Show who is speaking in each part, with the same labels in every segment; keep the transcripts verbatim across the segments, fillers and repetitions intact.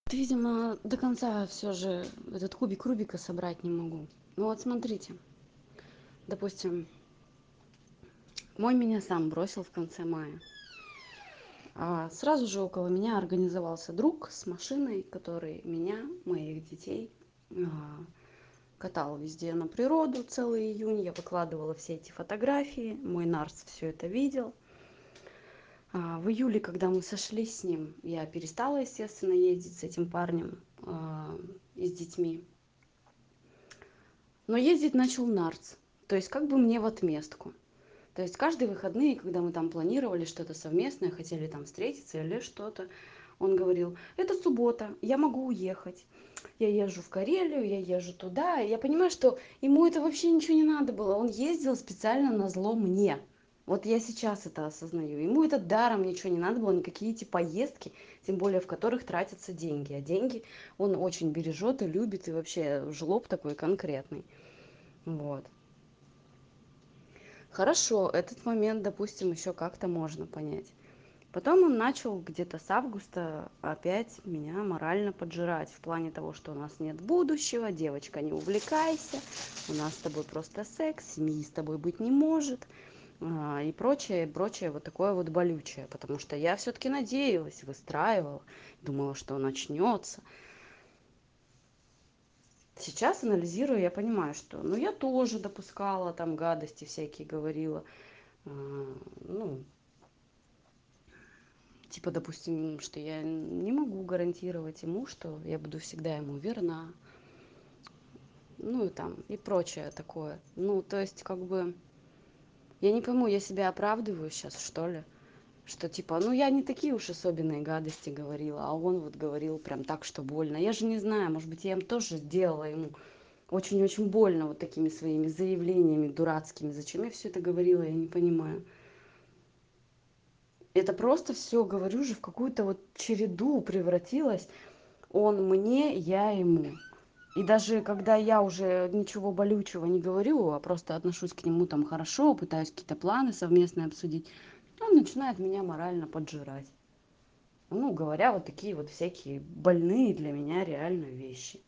Speaker 1: Видимо, до конца все же этот кубик Рубика собрать не могу. Ну вот смотрите, допустим, мой меня сам бросил в конце мая. А сразу же около меня организовался друг с машиной, который меня, моих детей, а, катал везде на природу целый июнь. Я выкладывала все эти фотографии, мой Нарс все это видел. А, в июле, когда мы сошлись с ним, я перестала, естественно, ездить с этим парнем а, и с детьми. Но ездить начал Нарц, то есть как бы мне в отместку. То есть каждые выходные, когда мы там планировали что-то совместное, хотели там встретиться или что-то, он говорил: это суббота, я могу уехать. Я езжу в Карелию, я езжу туда. И я понимаю, что ему это вообще ничего не надо было. Он ездил специально на зло мне. Вот я сейчас это осознаю. Ему это даром ничего не надо было, никакие эти поездки, тем более в которых тратятся деньги. А деньги он очень бережет и любит, и вообще жлоб такой конкретный. Вот. Хорошо, этот момент, допустим, еще как-то можно понять. Потом он начал где-то с августа опять меня морально поджирать в плане того, что у нас нет будущего, девочка, не увлекайся, у нас с тобой просто секс, семьи с тобой быть не может, а, и прочее, прочее вот такое вот болючее, потому что я все-таки надеялась, выстраивала, думала, что начнется. Сейчас анализирую, я понимаю, что, ну, я тоже допускала там гадости всякие, говорила, а, ну, типа, допустим, что я не могу гарантировать ему, что я буду всегда ему верна, ну и там, и прочее такое. Ну, то есть, как бы, я не пойму, я себя оправдываю сейчас, что ли? Что типа, ну я не такие уж особенные гадости говорила, а он вот говорил прям так, что больно. Я же не знаю, может быть, я им тоже сделала ему очень-очень больно вот такими своими заявлениями дурацкими. Зачем я все это говорила, я не понимаю. Это просто все, говорю же, в какую-то вот череду превратилось. Он мне, я ему. И даже когда я уже ничего болючего не говорю, а просто отношусь к нему там хорошо, пытаюсь какие-то планы совместные обсудить, он начинает меня морально поджирать. Ну, говоря вот такие вот всякие больные для меня реально вещи.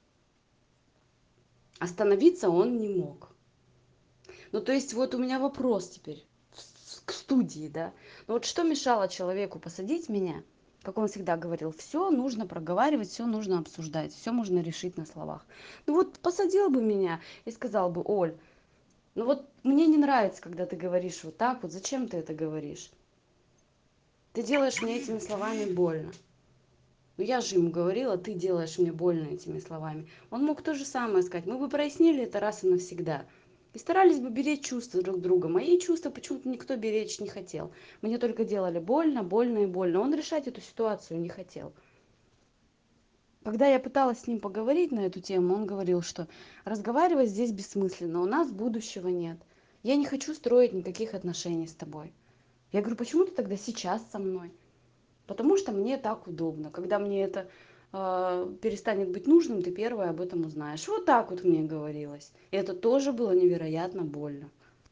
Speaker 1: Остановиться он не мог. Ну, то есть вот у меня вопрос теперь к студии, да. Ну вот что мешало человеку посадить меня, как он всегда говорил, все нужно проговаривать, все нужно обсуждать, все можно решить на словах. Ну вот посадил бы меня и сказал бы: Оль, ну вот мне не нравится, когда ты говоришь вот так вот, зачем ты это говоришь? Ты делаешь мне этими словами больно. Ну я же ему говорила, ты делаешь мне больно этими словами. Он мог то же самое сказать. Мы бы прояснили это раз и навсегда. И старались бы беречь чувства друг друга. Мои чувства почему-то никто беречь не хотел. Мне только делали больно, больно и больно. Он решать эту ситуацию не хотел. Когда я пыталась с ним поговорить на эту тему, он говорил, что разговаривать здесь бессмысленно, у нас будущего нет. Я не хочу строить никаких отношений с тобой. Я говорю: почему ты тогда сейчас со мной? Потому что мне так удобно. Когда мне это э, перестанет быть нужным, ты первая об этом узнаешь. Вот так вот мне говорилось. И это тоже было невероятно больно.